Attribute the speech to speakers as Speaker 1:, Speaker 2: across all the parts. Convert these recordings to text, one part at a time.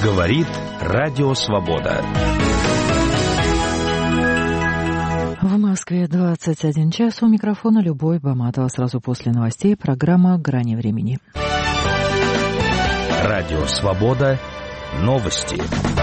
Speaker 1: Говорит Радио Свобода.
Speaker 2: В Москве 21 час. У микрофона Любовь Баматова. Сразу после новостей программа «Грани времени».
Speaker 1: Радио Свобода. Новости.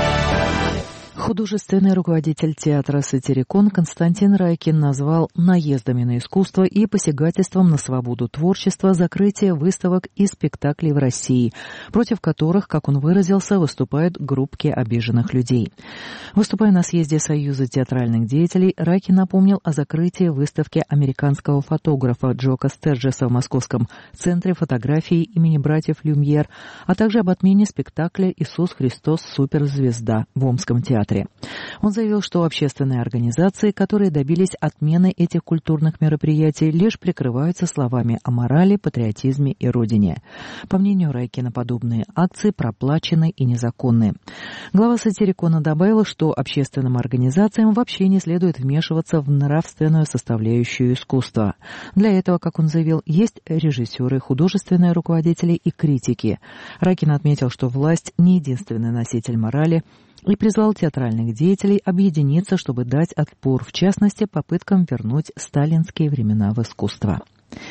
Speaker 2: Художественный руководитель театра «Сатирикон» Константин Райкин назвал наездами на искусство и посягательством на свободу творчества закрытие выставок и спектаклей в России, против которых, как он выразился, выступают группки обиженных людей. Выступая на съезде Союза театральных деятелей, Райкин напомнил о закрытии выставки американского фотографа Джока Стерджеса в Московском центре фотографии имени братьев Люмьер, а также об отмене спектакля «Иисус Христос. Суперзвезда» в Омском театре. Он заявил, что общественные организации, которые добились отмены этих культурных мероприятий, лишь прикрываются словами о морали, патриотизме и родине. По мнению Райкина, подобные акции проплачены и незаконны. Глава «Сатирикона» добавила, что общественным организациям вообще не следует вмешиваться в нравственную составляющую искусства. Для этого, как он заявил, есть режиссеры, художественные руководители и критики. Райкин отметил, что власть не единственный носитель морали, и призвал театральных деятелей объединиться, чтобы дать отпор, в частности, попыткам вернуть сталинские времена в искусство.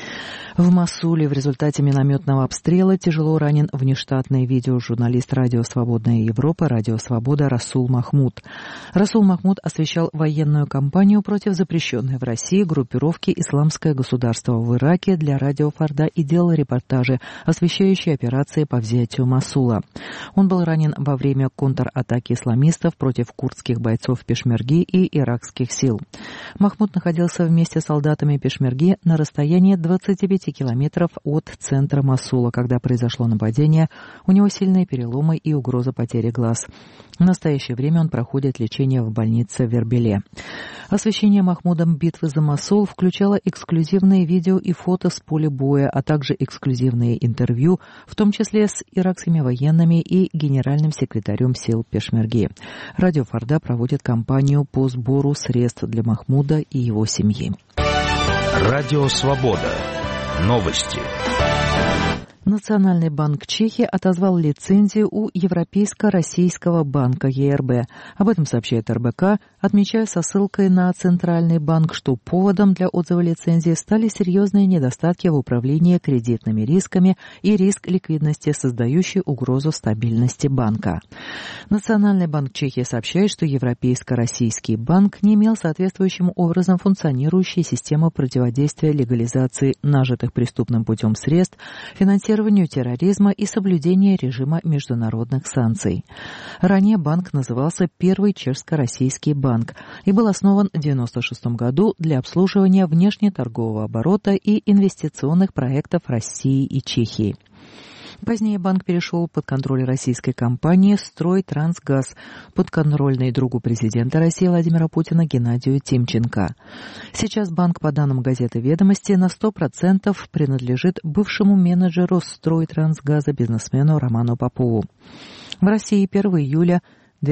Speaker 2: В Мосуле в результате минометного обстрела тяжело ранен внештатный видеожурналист «Радио Свободная Европа» «Радио Свобода» Расул Махмуд. Расул Махмуд освещал военную кампанию против запрещенной в России группировки «Исламское государство» в Ираке для радио Фарда и делал репортажи, освещающие операции по взятию Мосула. Он был ранен во время контратаки исламистов против курдских бойцов Пешмерги и иракских сил. Махмуд находился вместе с солдатами Пешмерги на расстоянии 25 километров от центра Мосула, когда произошло нападение. У него сильные переломы и угроза потери глаз. В настоящее время он проходит лечение в больнице в Эрбиле. Освещение Махмудом битвы за Мосул включало эксклюзивные видео и фото с поля боя, а также эксклюзивные интервью, в том числе с иракскими военными и генеральным секретарем сил Пешмерги. Радио Фарда проводит кампанию по сбору средств для Махмуда и его семьи.
Speaker 1: Радио Свобода. Новости.
Speaker 2: Национальный банк Чехии отозвал лицензию у Европейско-Российского банка ЕРБ. Об этом сообщает РБК, отмечая со ссылкой на Центральный банк, что поводом для отзыва лицензии стали серьезные недостатки в управлении кредитными рисками и риск ликвидности, создающий угрозу стабильности банка. Национальный банк Чехии сообщает, что Европейско-Российский банк не имел соответствующим образом функционирующей системы противодействия легализации нажитых преступным путем средств, финансирования терроризма и соблюдения режима международных санкций. Ранее банк назывался Первый чешско-российский банк и был основан в 1996 году для обслуживания внешнеторгового оборота и инвестиционных проектов России и Чехии. Позднее банк перешел под контроль российской компании «Стройтрансгаз», подконтрольной другу президента России Владимира Путина Геннадию Тимченко. Сейчас банк, по данным газеты «Ведомости», на 100% принадлежит бывшему менеджеру «Стройтрансгаза» бизнесмену Роману Попову. В России 1 июля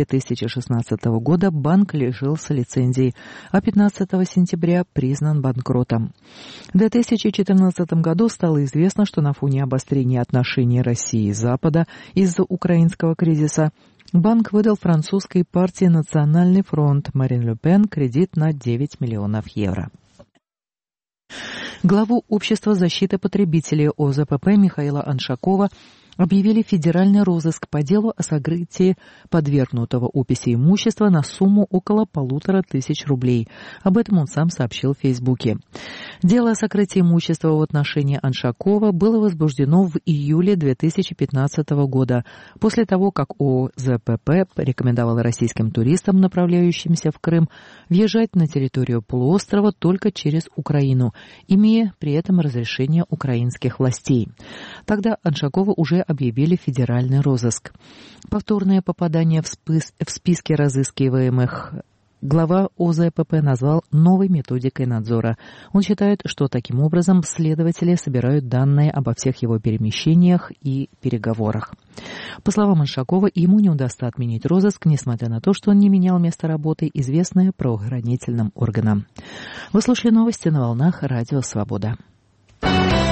Speaker 2: 2016 года банк лишился лицензии, а 15 сентября признан банкротом. В 2014 году стало известно, что на фоне обострения отношений России и Запада из-за украинского кризиса банк выдал французской партии «Национальный фронт» Марин Ле Пен кредит на 9 миллионов евро. Главу Общества защиты потребителей ОЗПП Михаила Аншакова объявили федеральный розыск по делу о сокрытии подвергнутого описи имущества на сумму около 1500 рублей. Об этом он сам сообщил в Фейсбуке. Дело о сокрытии имущества в отношении Аншакова было возбуждено в июле 2015 года, после того, как ОЗПП рекомендовала российским туристам, направляющимся в Крым, въезжать на территорию полуострова только через Украину, имея при этом разрешение украинских властей. Тогда Аншакова уже объявили федеральный розыск. Повторное попадание в списки разыскиваемых глава ОЗПП назвал новой методикой надзора. Он считает, что таким образом следователи собирают данные обо всех его перемещениях и переговорах. По словам Аншакова, ему не удастся отменить розыск, несмотря на то, что он не менял место работы, известное правоохранительным органам. Вы слушали новости на волнах Радио Свобода.